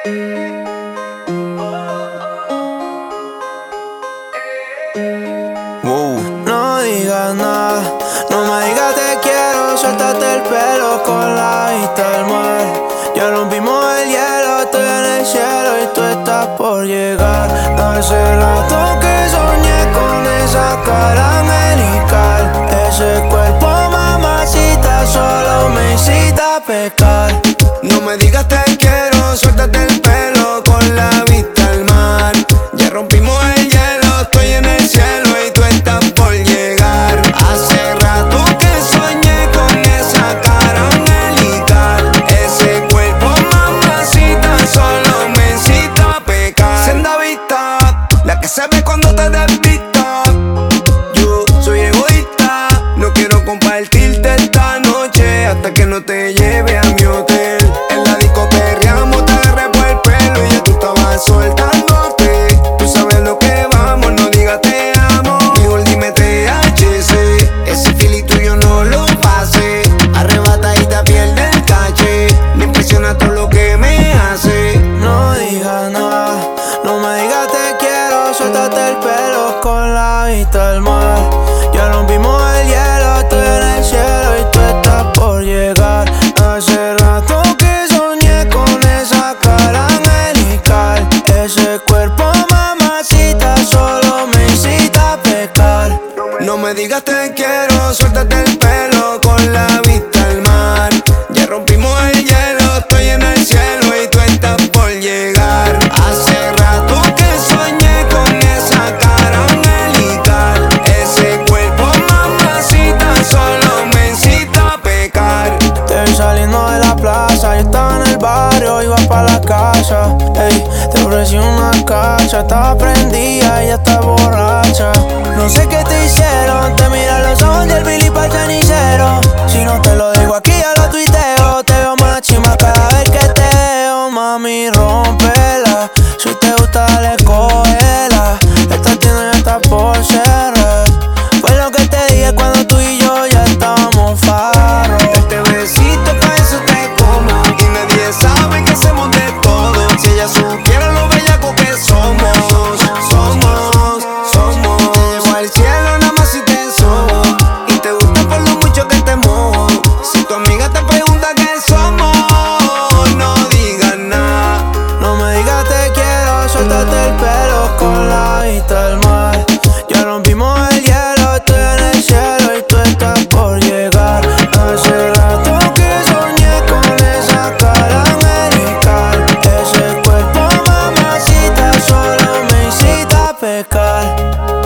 No digas nada, no me digas te quiero, suéltate el pelo con la vista al mar. Ya rompimos el hielo, estoy en el cielo y tú estás por llegar. Hace rato que soñé con esa cara angelical. Ese cuerpo, mamacita, solo me incita a pecar. No me digas te quiero, suéltate el pelo con la vista al mar. Ya rompimos el hielo, estoy en el cielo y tú estás por llegar. Hace rato que soñé con esa cara angelical. Ese cuerpo, mamacita, solo me incita a pecar. Senda vista, la que se ve cuando te despista. Yo soy egoísta, no quiero compartirte esta noche hasta que no te lleve a mi hotel. En la disco perreamos, te agarré por el pelo y ya tú estabas soltándote. Tú sabes lo que vamos, no digas te amo, mejor dime THC. Ese feeling tuyo no lo pase, arrebata y te pierde el caché. Me impresiona todo lo que me hace. No digas nada, no me digas te quiero, suéltate el pelo con la vista al mar. Ya rompimos el hielo, estoy en el cielo y tú estás por llegar. Hace rato que soñé con esa cara angelical. Ese cuerpo, mamacita, solo me incita a pecar. No me digas te quiero, suéltate el pelo con la vista al mar. Ya rompimos el hielo, estoy en el cielo y tú estás por llegar. Hace rato que soñé con esa cara angelical. Ese cuerpo, mamacita, solo me incita a pecar. Te vi saliendo de la plaza, yo estaba en el barrio, iba pa' la casa. Ey, te ofrecí una cacha, estaba prendida y ya estás borracha. No sé qué te hicieron, te miran los ojos del Billy pa'l cenicero. Si no te lo digo aquí, ya lo tuiteo. Te veo más chima cada vez que te veo. Mami, rómpela, si te gusta dale, cógela. Esta tienda ya está por cerrar. Fue lo que te dije cuando tú y yo ya estábamos farros. Este besito pa' eso te como y nadie sabe que hacemos de todo. Si ella supiera lo bellaco que somos. Te llevo al cielo nada más si te sobo y te gusta por lo mucho que te mojo. Si tu amiga te pregunta qué somos, no digas nada. No me digas te quiero, suéltate el pelo con la vista al mar. Ya rompimos el hielo, estoy en el cielo y tú estás por llegar. Hace rato que soñé con esa cara angelical. Ese cuerpo, mamacita, solo me incita a pecar.